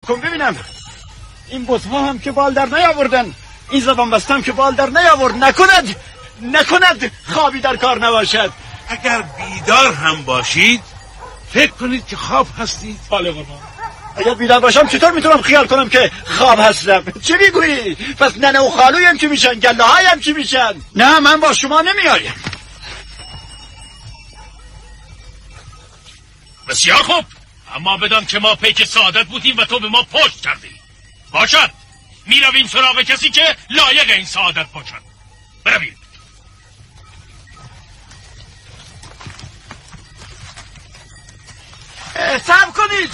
کن ببینم. این بزها هم که بال در نیاوردن، این زبان بستم که بال در نیاورد. نکند خوابی در کار نباشد. اگر بیدار هم باشید فکر کنید که خواب هستید. بله قربان. اگر بیدار باشم چطور میتونم خیال کنم که خواب هستم؟ چه میگویی؟ پس ننه و خالویم چی میشن؟ گله هایم چی میشن؟ نه من با شما نمیایم. بسیار خوب، اما بدان که ما پیک سعادت بودیم و تو به ما پشت کردی. باشد میرویم سراغ کسی که لایق این سعادت باشد. برویم. صبر کنید.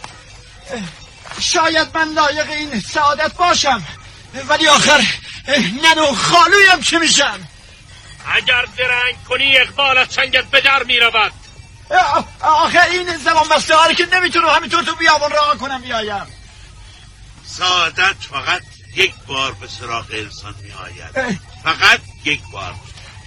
شاید من لایق این سعادت باشم، ولی آخر ننه و خالویم چی میشن؟ اگر درنگ کنی اقبال از چنگت به در میرود. آخه این زمان بسته هایی که نمیتونم همینطور تو بیابان راه کنم بیایم. سعادت فقط یک بار به سراغ انسان می آید. فقط یک بار.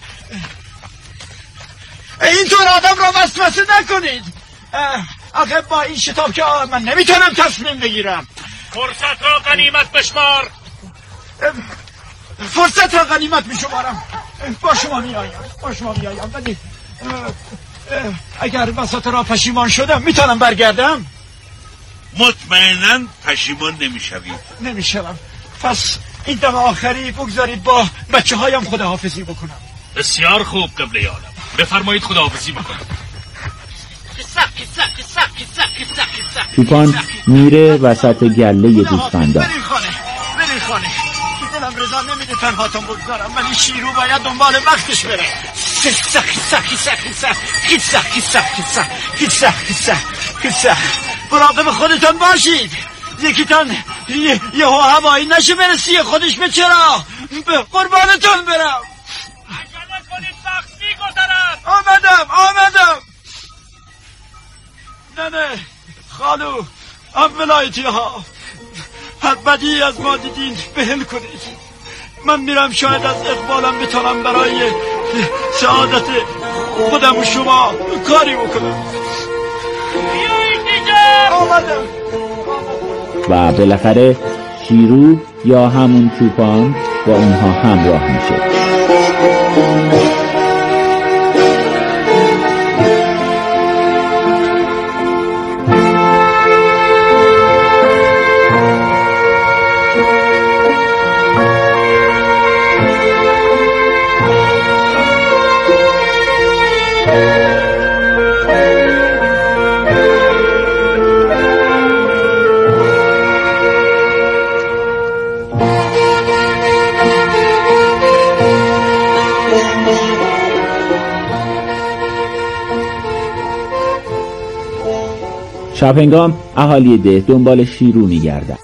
اینطور آدم را وسوسه نکنید. آخه با این شتاب که من نمیتونم تصمیم بگیرم. فرصت را غنیمت بشمار. فرصت را غنیمت میشمارم. با شما میایم ولی اگر وسط را پشیمان شدم میتونم برگردم؟ مطمئناً پشیمان نمیشوید. نمیشوم. پس این دم آخری بگذارید با بچه هایم خداحافظی بکنم. بسیار خوب قبله عالم، بفرمایید خداحافظی بکنم. چوپان میره وسط گله دوستاندار. برین خانه. دلم رضا نمیده تنهاتون بگذارم، ولی شیرو باید دنبال وقتش بره. خیسه مراقب خودتان باشید. یکیتان یه هوایی نشه برسی خودش به چرا. قربانتون برم. عجله کنید وقت میگذرد. آمدم. ننه خالو هم ولایتی ها بدی از ما دیدین بهل کنید. من میرم شاید از اقبالم بتونم برای سعادت خودم و شما کاری بکنم. بیایید دیگه. آمدم. و بالاخره شیرو یا همون چوپان با اونها همراه میشه. شبهنگام اهالی ده دنبال شیرو میگردن.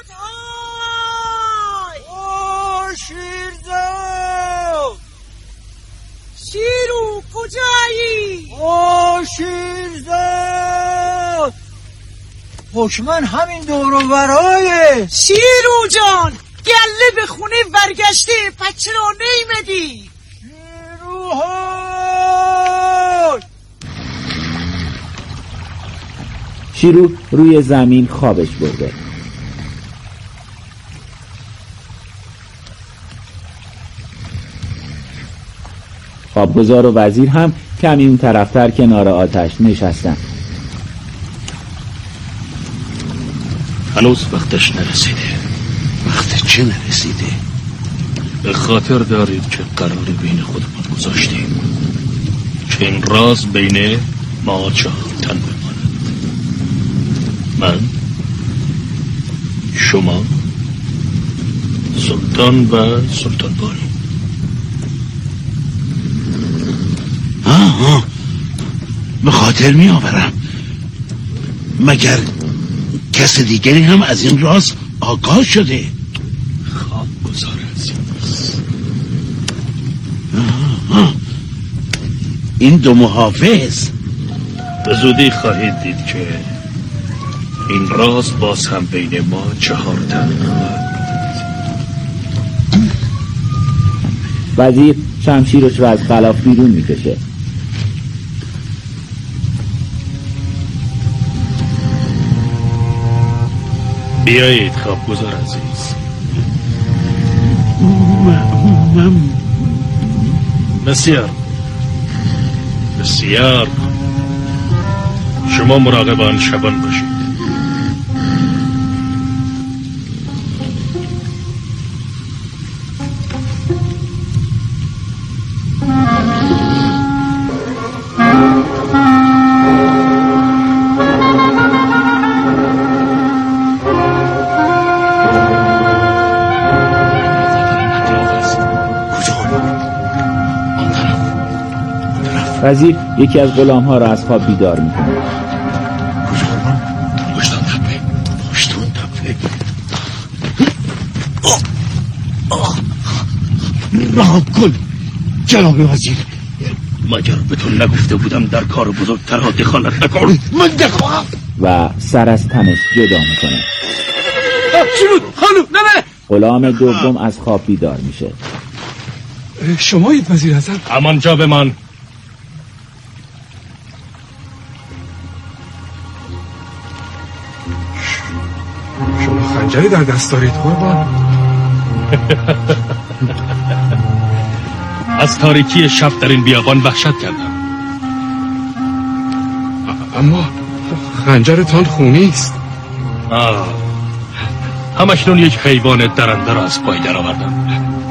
شیرو کجایی؟ شیرزاد حکمن همین دور و برای. شیرو جان گله به خونه برگشته، پس چرا نیمدی؟ شیرو های شیرو روی زمین خوابش برده. خوابگزار و وزیر هم کمی اون طرفتر کنار آتش نشستن. هنوز وقتش نرسیده. وقت چه نرسیده؟ به خاطر دارید که قرار بین خودمان گذاشتیم که این راز بین ما چهار تن بماند. من، شما، سلطان و سلطان بانی. به خاطر می آورم. مگر کس دیگری هم از این راز آگاه شده؟ خواب گذار عزیز. این دو محافظ به زودی خواهید دید که این راز باز هم بین ما چهار تن وزیر شمشیرش رو از غلاف بیرون میکشه. بیایید خوابگزار عزیز. من بسیار بسیار. شما مراقب آن شبان باشید. وزیر یکی از غلام‌ها را از خواب بیدار می‌کند. کجا قربان؟ پشتون تپه رها کن جناب وزیر. مگر به تو نگفته بودم در کار بزرگترها دخالت نکن؟ من دخواهم. و سر از تنش جدا می‌کند. چی بود؟ خانم نه غلام دوم از خواب بیدار میشه. شمایید وزیر اعظم؟ همانجا بمان. شما خنجری در دست دارید قربان؟ از تاریکی شب در این بیابان وحشت کردم. اما خنجرتان خونی است. همکنون یک حیوان درنده را از پای در آوردم.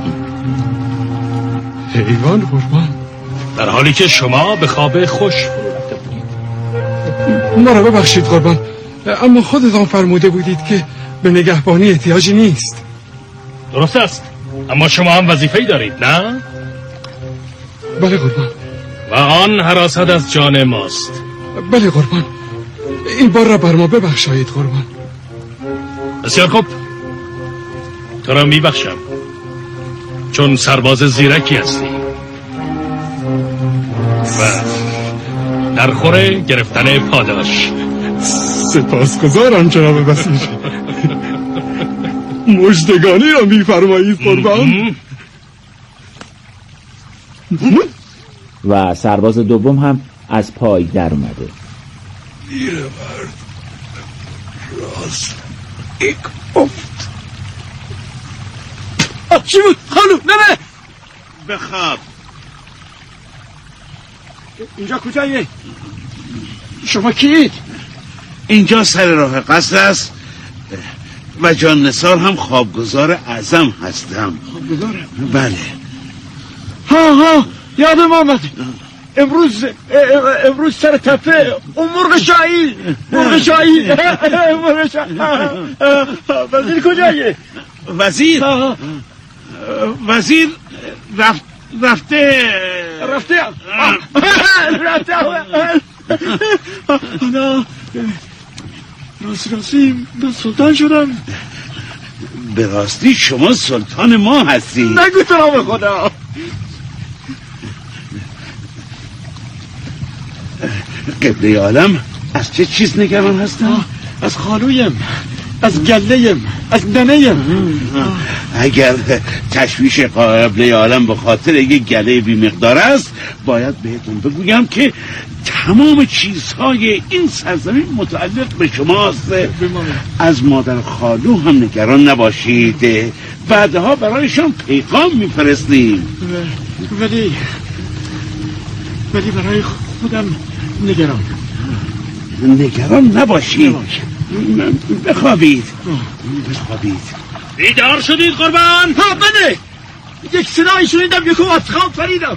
حیوان قربان؟ در حالی که شما به خواب خوش فرو رفته بودید. ما را ببخشید قربان، اما خودتان فرموده بودید که به نگهبانی احتیاجی نیست. درست است، اما شما هم وظیفه‌ای دارید نه؟ بله قربان. و آن حراست از جان ماست. بله قربان، این بار را بر ما ببخشایید قربان. بسیار خوب، تو را میبخشم، چون سرباز زیرکی هستی و در خور گرفتن پاداش. سپاسگزارم جناب وزیر. مژدگانی را میفرمایید قربان. و سرباز دوم هم از پای در اومده. پیرمرد راست یک افت. چی بود؟ خانم نه بخواب. اینجا کجایه؟ شما کیید؟ اینجا سر راه قصر است و جان نثار هم خوابگزار اعظم هستم. خوابگزارم؟ بله. ها یادم آمد. امروز سر تپه اون مرغ شاهی وزیر کجایه؟ وزیر رفته نه راستی من سلطان شدم. به راستی شما سلطان ما هستی. نگو تو به خدا. قبله عالم از چه چیز نگران هستم؟ از خالویم، از گلهیم، از ننهیم. اگر تشویش قبله عالم به خاطر یک گله بی مقدار است، باید بهتون بگویم که تمام چیزهای این سرزمین متعلق به شماست. از مادر خالو هم نگران نباشید، بعدها برایشان پیغام میفرستیم. ولی برای خودم نگران نباشید. بخوابید. بیدار شدید قربان؟ بله، یک صدایی شنیدم، یکو از خواب پریدم.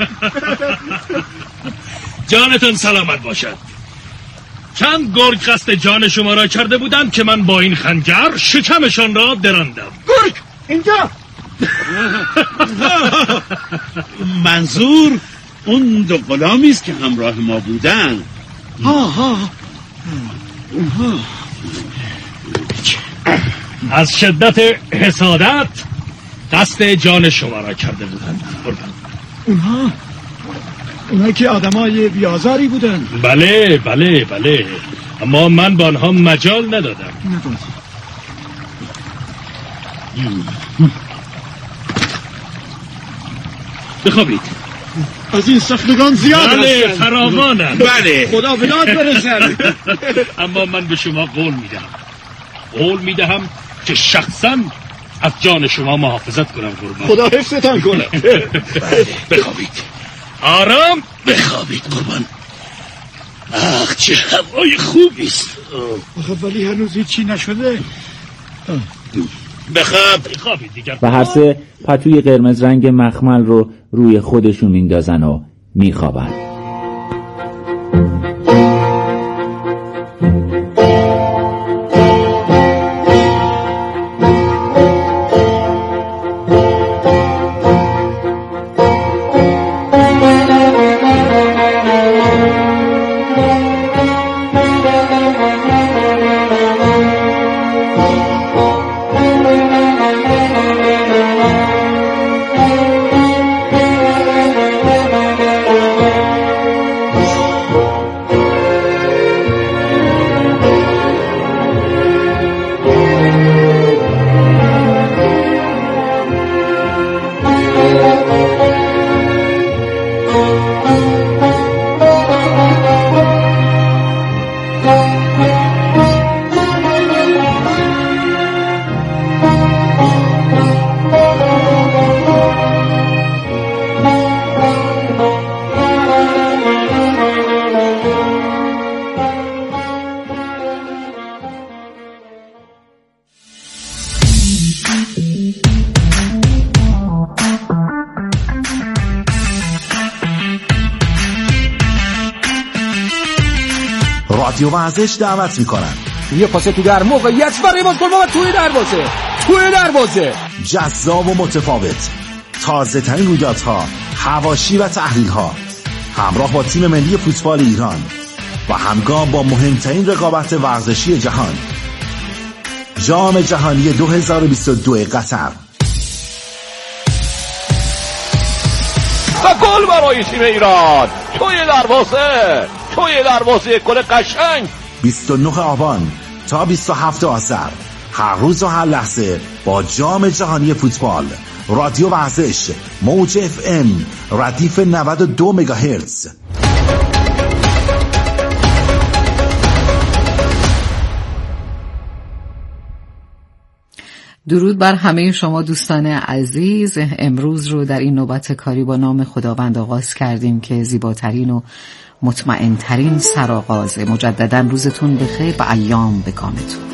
جانتان سلامت باشد. چند گرگ قصد جان شما را کرده بودند که من با این خنجر شکمشان را دراندم. گرگ اینجا؟ منظور اون دو غلامی است که همراه ما بودن. از شدت حسادت قصد جان شما را کرده بودند. اونها که آدمای بیازاری بودن. بله اما من با آنها مجال ندادم. بخوابید. از این سختگان زیاد بله هستن. فراوانند. بله خدا بلاد برسن. اما من به شما قول میدم قول میدهم که شخصا از جان شما محافظت کنم قربان. خدا حفظتان کنه. بخوابید، آرام بخوابید قربان. آخ چه هوای خوبیست. آخه ولی هنوز هیچی نشده. بخوابید دیگر. و هر سه پتوی قرمز رنگ مخمل رو روی خودشون میندازن و میخوابن. رادیو ورزش دعوت میکنن. یه پاس تو در موقعیت برای بازیکن و توی دروازه جذاب و متفاوت، تازه ترین رویدادها، حواشی و تحلیل ها، همراه با تیم ملی فوتبال ایران و همگام با مهمترین رقابت ورزشی جهان، جام جهانی 2022 قطر. و گل برای تیم ایران توی دروازه گل قشنگ. 29 آبان تا 27 آذر، هر روز و هر لحظه با جام جهانی فوتبال. رادیو ورزش، موج FM، ردیف 92 مگاهرتز. درود بر همه شما دوستان عزیز. امروز رو در این نوبت کاری با نام خداوند آغاز کردیم که زیباترین و مطمئنترین سرآغازه. مجددا روزتون بخیر و ایام به کامتون.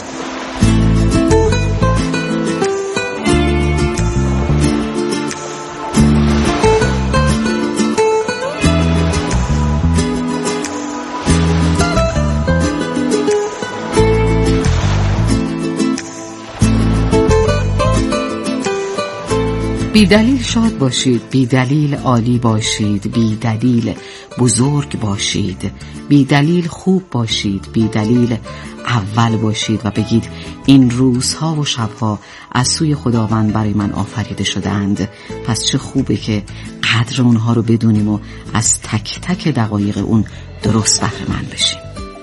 بی دلیل شاد باشید، بی دلیل عالی باشید، بی دلیل بزرگ باشید، بی دلیل خوب باشید، بی دلیل اول باشید و بگید این روزها و شبها از سوی خداوند برای من آفریده شدند. پس چه خوبه که قدر اونها رو بدونیم و از تک تک دقایق اون درست بهره مند بشیم.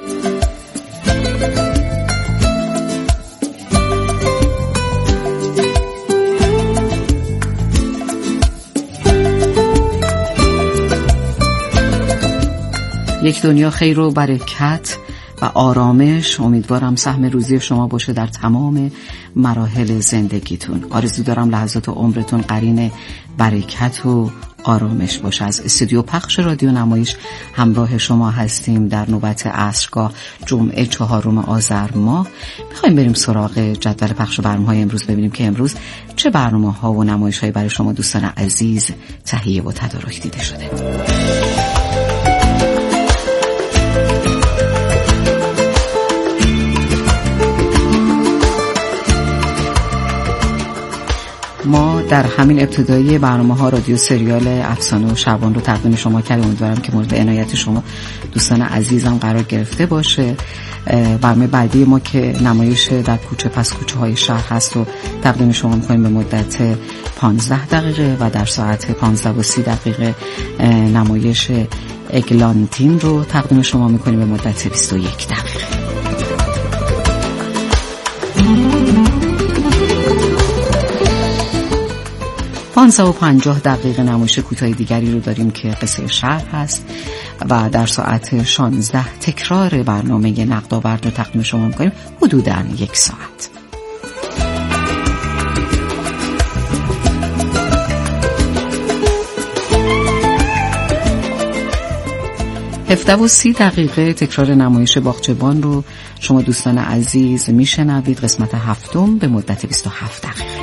یک دنیا خیر و برکت و آرامش. امیدوارم سهم روزی شما باشه در تمام مراحل زندگیتون. آرزو دارم لحظات عمرتون قرین برکت و آرامش باشه. از استودیو پخش رادیو نمایش همراه شما هستیم در نوبت عصرگاه جمعه 4 آذر ماه. میخوایم بریم سراغ جدول پخش برنامه‌های امروز، ببینیم که امروز چه برنامه‌ها و نمایش‌هایی برای شما دوستان عزیز تهیه و تدارک دیده شده. ما در همین ابتدایی برنامه‌ها رادیو سریال افسانه و شبان رو تقدیم شما کردیم. امیدوارم که مورد عنایت شما دوستان عزیزم قرار گرفته باشه. برنامه بعدی ما که نمایش در کوچه پس کوچه های شهر هست و تقدیم شما می‌کنیم به مدت 15 دقیقه و در ساعت 15:30 نمایش اگلانتین رو تقدیم شما می‌کنیم به مدت 21 دقیقه. 15:50 نمایش کوتاه دیگری رو داریم که قصه شهر هست و در ساعت 16 تکرار برنامه نقد آورد رو تقدیم شما می‌کنیم حدوداً 1 ساعت. هفته و 30 دقیقه تکرار نمایش باغچبان رو شما دوستان عزیز میشنوید، قسمت 7 به مدت 27 دقیقه.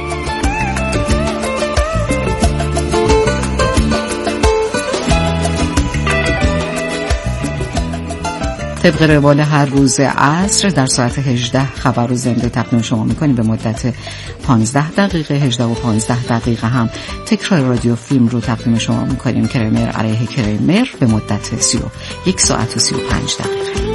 طبق روال هر روز عصر در ساعت 18 خبر و زنده تقدیم شما میکنیم به مدت 15 دقیقه. 18 و 15 دقیقه هم تکرار رادیو فیلم رو تقدیم شما میکنیم، کرمر علیه کرمر، به مدت 31 ساعت و 35 دقیقه.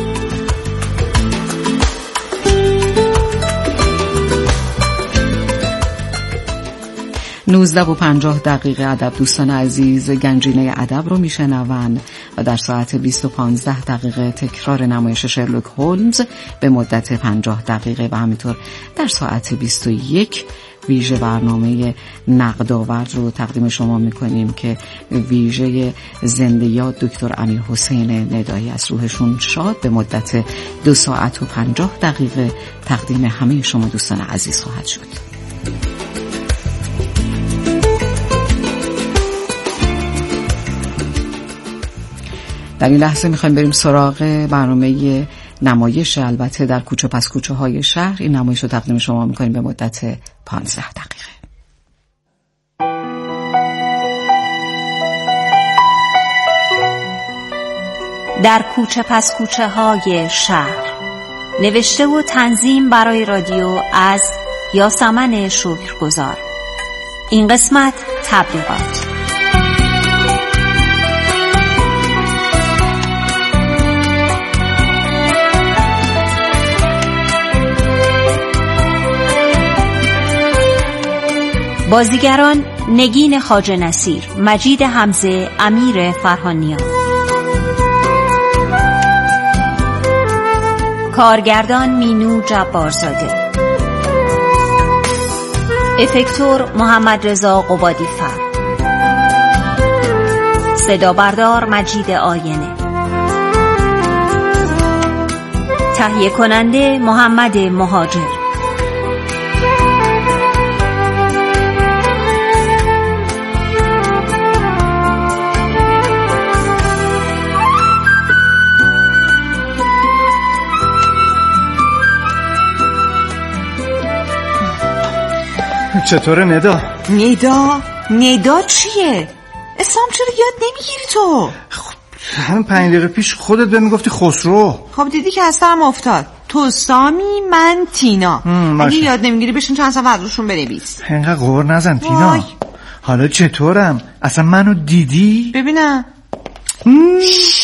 19 و 50 دقیقه ادب دوستان عزیز گنجینه ادب رو میشنون و در ساعت 20 و 15 دقیقه تکرار نمایش شرلوک هولمز به مدت 50 دقیقه و همینطور در ساعت 21 ویژه برنامه نقد آورد رو تقدیم شما میکنیم که ویژه زنده یاد دکتر امیرحسین ندایی از روحشون شاد به مدت 2 ساعت و 50 دقیقه تقدیم همه شما دوستان عزیز خواهد شد. در این لحظه میخوایم بریم سراغ برنامه نمایش، البته در کوچه پس کوچه های شهر. این نمایش رو تقدیم شما میکنیم به مدت 15 دقیقه. در کوچه پس کوچه های شهر، نوشته و تنظیم برای رادیو از یاسمن شکرگزار. این قسمت تبلیغات. بازیگران: نگین خواجه نصیر، مجید حمزه، امیر فرهانیان. کارگردان: مینو جبارزاده. افکتور: محمد رضا قبادی فر. صدا بردار: مجید آینه. تهیه کننده: محمد مهاجر. چطوره ندا؟ ندا چیه؟ اسلام چرا یاد نمیگیری تو؟ خب همین 5 دقیقه پیش خودت به میگفتی خسرو. خب دیدی که از سرم افتاد. تو سامی، من تینا. اگه یاد نمیگیری بشین چند صفحه از روشون بنویس. اینقدر قهر نزن تینا. حالا چطورم؟ اصلا منو دیدی؟ ببینم. این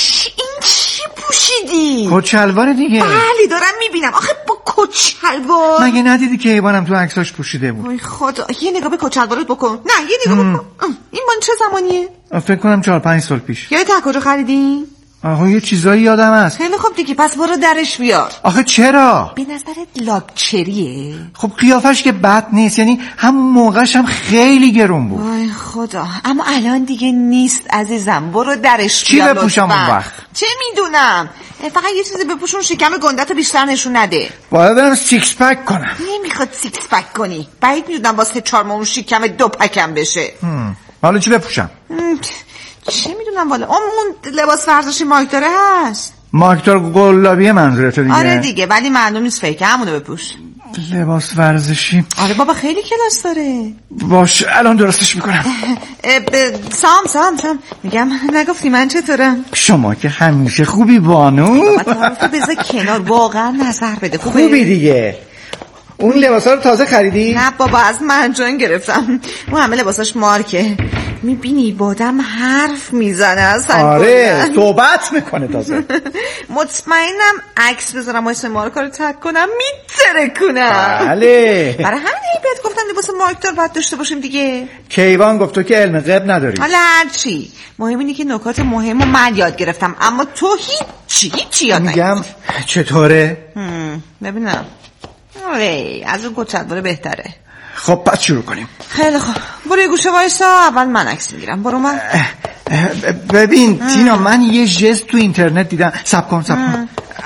چی پوشیدی؟ کچلوار دیگه. بله دارم میبینم. آخه با کچلوار مگه ندیدی که ایوانم تو عکساش پوشیده بود؟ وای خدا، یه نگاه به کچلوارت بکن. نه یه نگاه بکن. این مال چه زمانیه؟ فکر کنم 4-5 سال پیش. یادت از کجا خریدی؟ آخه یه چیزایی یادم هست. خیلی خوب دیگه، پس برو درش بیار. آخه چرا؟ به نظرت لاکچریه؟ خب قیافش که بد نیست، یعنی همون موقعش هم خیلی گرون بود. وای خدا، اما الان دیگه نیست عزیزم. برو درش بیار. چی بپوشم اون وقت؟ چه میدونم، فقط یه چیزی بپوشون شکم گندتو بیشتر نشون نده. باید برم سیکس پک کنم. نمیخواد سیکس پک کنی، بعید میدونم واسه 4 ماه اون شکم 2 پکم بشه. حالا چی بپوشم؟ چه میدونم والا. اون لباس ورزشی مایک داره هست. مایک داره گلابی منظورته دیگه؟ آره دیگه، ولی معلوم نیست فیکه، همونو بپوش. لباس ورزشی؟ آره بابا خیلی کلاس داره. باش الان درستش میکنم. سام میگم نگفتی من چطورم؟ شما که همیشه خوبی بانو. بابا بذار کنار، واقعا نظر بده. خوبی دیگه. اون لباسا رو تازه خریدی؟ نه بابا از منجان گرفتم. اون همه لباساش مارکه. میبینی با آدم حرف میزنه اصلا. آره صحبت میکنه تازه. مطمئنم عکس بذارم واسه مارکا رو تگ کنم میترکونم. بله برای همین بهت گفتم لباس مارکدار باید داشته باشیم دیگه. کیوان گفت تو که علم غیب نداری. حالا هرچی، مهم اینه که نکات مهمو من یاد گرفتم، اما تو هیچی یاد نگرفتی. میگم چطوره؟ ببینم. آره از اون کچلوار بهتره. خب پس شروع کنیم. خیلی خوب، برو یه گوشه وایسا، اول من عکس میگیرم. برو من. ببین تینا، من یه ژست تو اینترنت دیدم. صبر کن.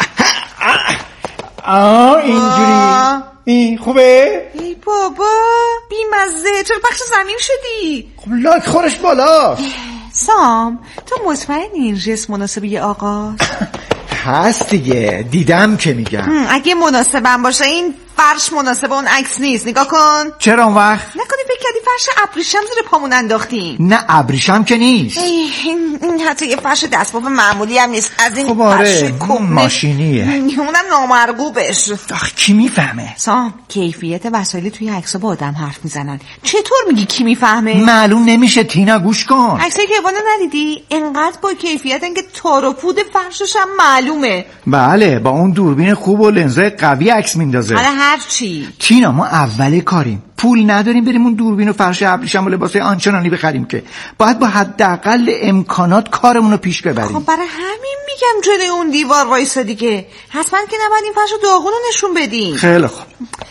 اینجوری این خوبه؟ ای بابا بیمزه، چرا پخش زمین شدی؟ خب لاک خورش بالا. سام، تو مطمئنی این ژست مناسب یه آقاست؟ هست دیگه، دیدم که میگم. اگه مناسبم باشه این فرش مناسب اون عکس نیست. نگاه کن. چرا اون وقت؟ نکنی فکر کردی فرش ابریشم زیر پامون انداختیم؟ نه ابریشم که نیست. این حتی یه فرش دستباب معمولی هم نیست، از این خب آره، فرش ماشینیه. اونم نامرغوبش. کی میفهمه؟ سام، کیفیت وسایل توی عکس‌ها با آدم حرف میزنن. چطور میگی کی میفهمه؟ معلوم نمیشه تینا، گوش کن. عکسای کیوانو ندیدی؟ اینقدر با کیفیتن که تار و پود فرشش هم معلومه. بله، با اون دوربین خوب و لنزای قوی عکس میندازه. حالا هر چی. تینا، ما اول کاریم، پول نداریم بریم اون دوربین و فرش ابریشم و لباسای آنچنانی بخریم که باید با حداقل امکانات کارمون رو پیش ببریم. خب برای همین میگم جلوی اون دیوار وایسادی که حتما که نباید این فرش داغون رو نشون بدیم. خیلی خوب،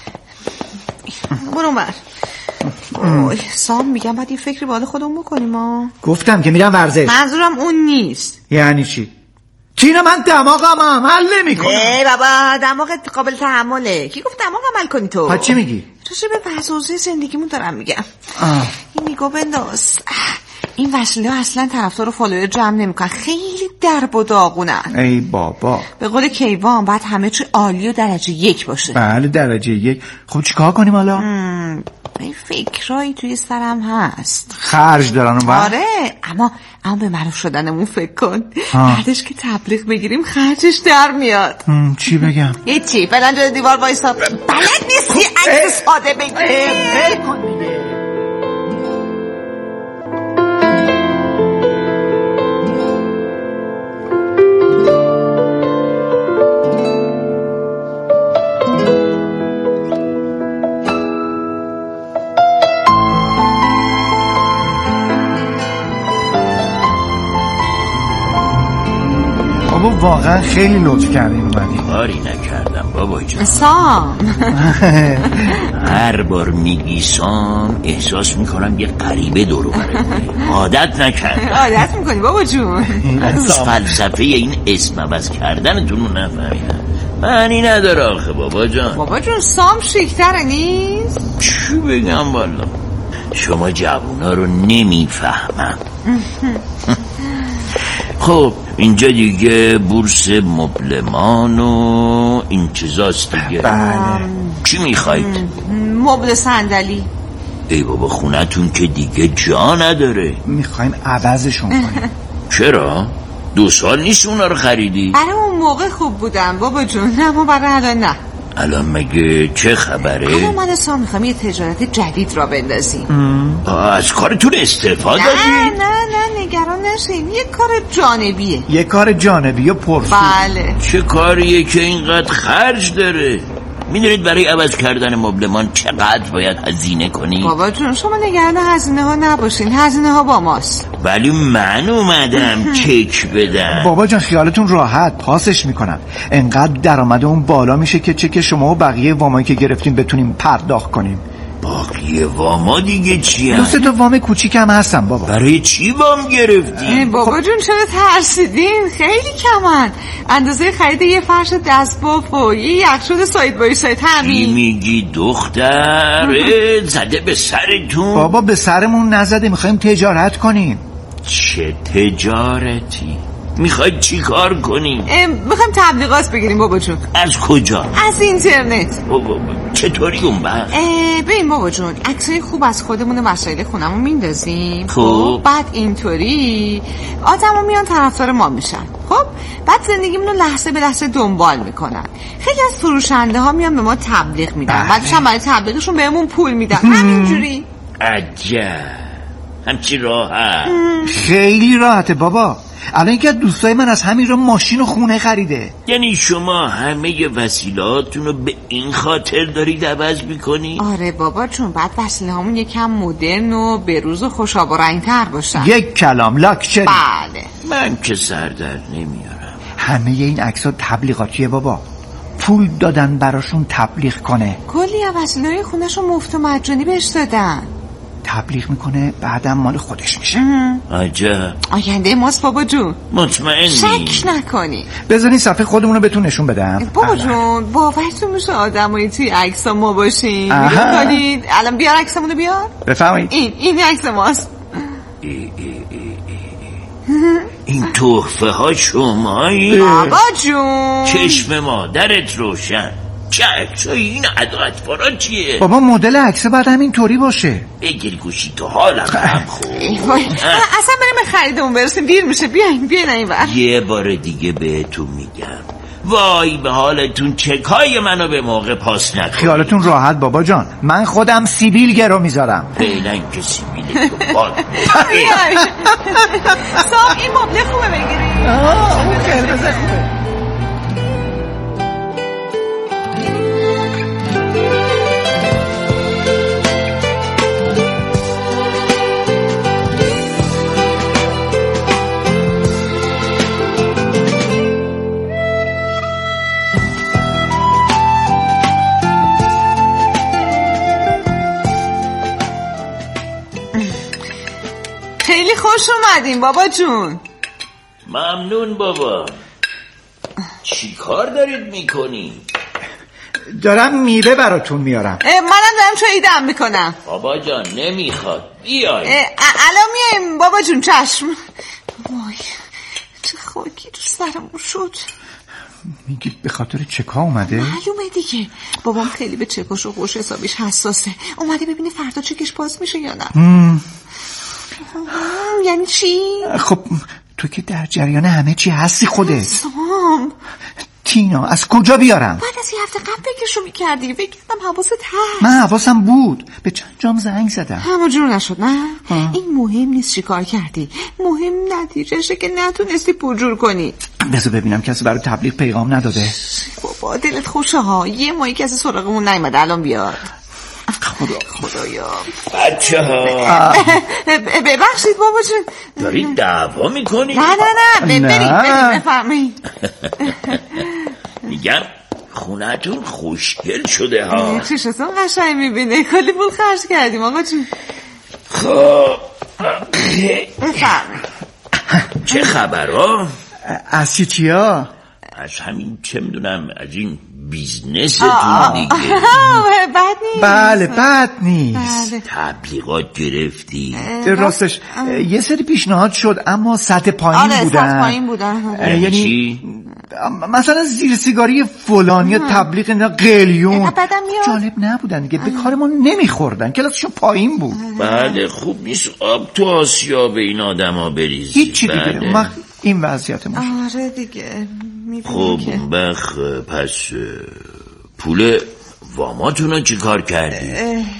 برو بر. سام، میگم باید یه فکری باید خودمون بکنیم. ما گفتم که میرم ورزش. منظورم اون نیست. یعنی چی؟ تینا، من دماغم عمل نمیکنه. بابا دماغت قابل تحمله. کی گفت دماغ عمل کنی تو؟ ها چی میگی؟ تو به وضعیت زندگیمون دارم میگم. این میگو بنداز. این وسیله اصلا طرفدار و فالوور جمع نمیکنن، خیلی درب و داغونن. ای بابا، به قول کیوان باید همه چی عالی و درجه 1 باشه. بله درجه 1. خب چیکار کنیم حالا؟ این فکرایی توی سرم هست، خرج دارن اون وقت. آره، اما به معروف شدنمون فکر کن. بعدش که تبلیغ بگیریم خرجش در میاد. چی بگم؟ هیچی، فعلا جلوی دیوار وایسا. بلد نیستی عکس ساده بگیری. کن دیگه. واقعا خیلی لطف کردین اومدین. کاری نکردم بابا جان. سام، هر بار میگی سام احساس میکنم یه غریبه دور و برم. عادت نکردم. عادت میکنی بابا جون. هنوز فلسفه این اسم عوض کردنتون رو نفهمیدم. معنی نداره آخه بابا جان. بابا جون، سام شیکتره نیست؟ چی بگم والا، شما جوونا رو نمیفهمم. خب اینجا دیگه بورس مبلمان و این چیزاست دیگه. بله. چی میخواید؟ مبل صندلی. ای بابا، خونتون که دیگه جا نداره. میخوایم عوضشون کنیم. چرا؟ 2 سال نیست اونا رو خریدی؟ برای اون موقع خوب بودم بابا جون، اما برای الان نه. الان مگه چه خبره؟ الان من اصلا میخوام یه تجارت جدید را بندازیم. از کارتون استعفا دادی؟ نه نگران نشین، یه کار جانبیه. یه کار جانبی و پرسود. بله. چه کاریه که اینقدر خرج داره؟ میدونید برای عوض کردن مبلمان چقدر باید هزینه کنی؟ بابا جون، شما نگران هزینه ها نباشین، هزینه ها با ماست. ولی من اومدم چک بدم. بابا جان خیالتون راحت، پاسش میکنم. انقدر درآمد اون بالا میشه که چک شما و بقیه وامایی که گرفتیم بتونیم پرداخت کنیم. باقی واما دیگه چیه؟ 2-3 تا وام کوچیک هم هستم بابا. برای چی وام گرفتی؟ بابا جون چرا ترسیدین؟ خیلی کمن، اندازه خرید یه فرش دستباف و یه یخچال ساید بای ساید همین. چی میگی دختر؟ زده به سرتون؟ بابا به سرمون نزده، میخوایم تجارت کنیم. چه تجارتی؟ میخواید چی کار کنیم؟ میخوایم تبلیغات بگیریم بابا جون. از کجا؟ از اینترنت. بابا چطوری اون وقت؟ ببین بابا جون، عکسای خوب از خودمون و وسایل خونمون میندازیم. خب بعد اینطوری آدما میان طرفدار ما میشن. خب بعد زندگیمون رو لحظه به لحظه دنبال میکنن. خیلی از فروشنده ها میان به ما تبلیغ میدن، بعدش هم برای تبلیغشون بهمون پول میدن. همینجوری. عجب، همچی راحت؟ خیلی راحته بابا. الان که دوستای من از همین رو ماشین و خونه خریده. یعنی شما همه وسیلهاتون رو به این خاطر دارید عوض میکنی؟ آره بابا، چون بعد وسیله هامون یکم مدرن و بروز و خوشاب و رنگتر باشن. یک کلام لاکچری. بله. من که سر در نمیارم. همه این عکس‌ها تبلیغاتیه بابا، پول دادن براشون تبلیغ کنه. کلی از وسیله خونه‌شو مفت و مجانی بهش دادن. تبلیغ میکنه، بعدم مال خودش میشه. عجب. آینده ماست بابا جون. مطمئنی؟ شک نکنی. بذارین صفحه خودمون رو بهتون نشون بدم. بابا جون باورتون میشه آدمایی توی عکسا ما باشیم؟ می‌کنید الان بیار عکسمونو بیار. بفرمایید. این عکس ماست. این تحفه ها شمایی؟ بابا جون چشم مادرت روشن. چه عکسایی؟ این اطفالا چیه؟ بابا مدل عکسه باید همینطوری باشه. بگیر گوشی تو حالم هم خوب. اصلا بریم خریدمون برسیم، دیر میشه. بیاین این بر. یه بار دیگه بهتون میگم وای به حالتون، چکای منو به موقع پاس نکنید. خیالتون راحت بابا جان، من خودم سیبیل گرو میذارم. فعلا که سیبیل تو باد. صاحب این مبله خوبه بگیری. اون قرمز خوبه. خیلی خوش اومدین بابا جون. ممنون بابا. چی کار دارید میکنی؟ دارم میوه براتون میارم. منم دارم چاییدم میکنم. بابا جان نمیخواد، بیای. الان میایم بابا جون. چشم. وای چه خاکی تو سرمون شد. میگید به خاطر چکا اومده؟ معلومه دیگه، بابام خیلی به چکاش و خوش حسابیش حساسه. اومده ببینه فردا چکش باز میشه یا نه. یعنی چی؟ خب تو که در جریان همه چی هستی خودت. سام تینا از کجا بیارم؟ بعد از یه هفته قبل فکرشو میکردی. فکر کردم حواست هست. من حواسم بود، به چند جام زنگ زدم. همون جور نشد نه؟ این مهم نیست چی کار کردی، مهم نتیجهشه که نتونستی پرجور کنی. بذار ببینم کسی برای تبلیغ پیغام نداده. بابا دلت خوشه ها، یه ماهی کسی سراغمون نیومده الان بیاد. خدایا بچه ها ببخشید بابا جون. دارید دعوا میکنید؟ نه بریم بفرمایید. میگم خونتون خوشگل شده ها. چشتون قشنگ میبینه، کلی پول خرج کردیم آقا جون. خب بفرمایید. چه خبر ها؟ از چیا؟ از همین چه میدونم، از این بیزنستون دیگه. بد نیست. بله بد نیست. تبلیغات گرفتی؟ راستش یه سری پیشنهاد شد اما سطح پایین بودن. یعنی چی؟ مثلا زیر سیگاری فلان یا تبلیغ اینا قلیون جالب نبودن دیگه، به کار ما نمیخوردن، کلاسشون پایین بود. بله خوب نیست آب تو آسیاب این آدم ها بریزی. هیچی دیگه این وضعیت ما. آره دیگه. خب پس پول واماتونو چی کار کردی؟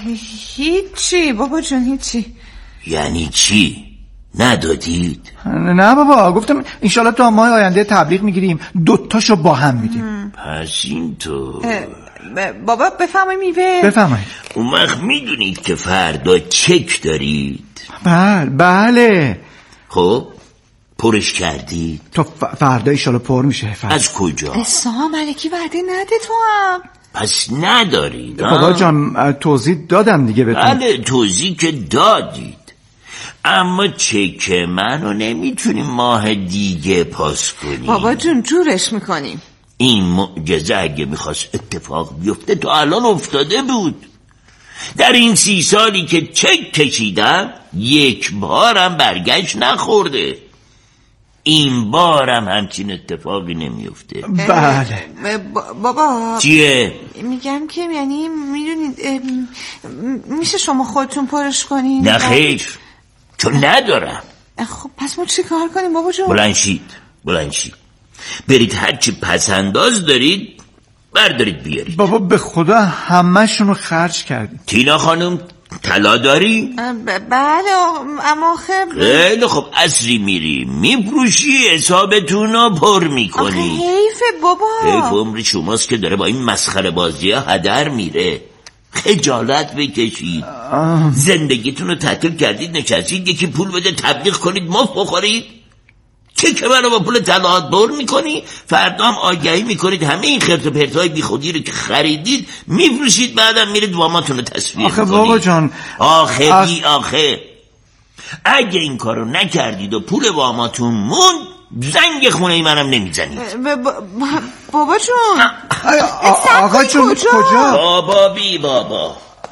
هیچی بابا جون، هیچی. یعنی چی؟ ندادید؟ نه بابا، گفتم انشالله تا ماه آینده تبلیغ میگیریم، دوتاشو با هم میدیم. پس این تو بابا بفرمایید میوه. بفرمایید. اون وقت میدونید که فردا چک دارید؟ بله. خب پرش کردید؟ تو فردا ایشالا پر میشه. از کجا؟ سام ملکی وعده نده تو هم. پس ندارید؟ بابا جان توضیح دادم دیگه بهتون. بله توضیح که دادید، اما چک منو نمیتونیم ماه دیگه پاس کنیم. بابا جون جورش میکنیم. این معجزه اگه میخواست اتفاق بیفته تا الان افتاده بود. در این 30 سالی که چک کشیدم یک بارم برگشت نخورده. این بارم همچین اتفاقی نمیفته. بله. بابا چیه؟ میگم که یعنی میدونید میشه شما خودتون پرش کنین؟ نه خیر، چون ندارم. خب پس ما چی کار کنیم بابا جون؟ بلند شید برید هرچی پسنداز دارید بردارید بیارید. بابا به خدا همه شونو خرج کردیم. تینا خانم طلا داری؟ بله اما خیلی خب عصری میری میپروشی حسابتونو پر میکنی. حیفه بابا، حیف عمر شماست که داره با این مسخره بازی ها هدر میره. خجالت بکشید. زندگیتونو تعطیل کردید، نشستید یکی پول بده تبلیغ کنید مفت بخورید. که منو با پول طلاهات بر میکنی، فردا هم آگهی میکنید همه این خرت و پرتای بی خودی رو که خریدید میفروشید، بعدم میرید واماتون رو تصفیه میکنید. آخه بابا جان آخه اگه این کارو نکردید و پول واماتون موند، زنگ خونه ای منم نمیزنید. بابا جون آقا جون کجا؟ بابا بی بابا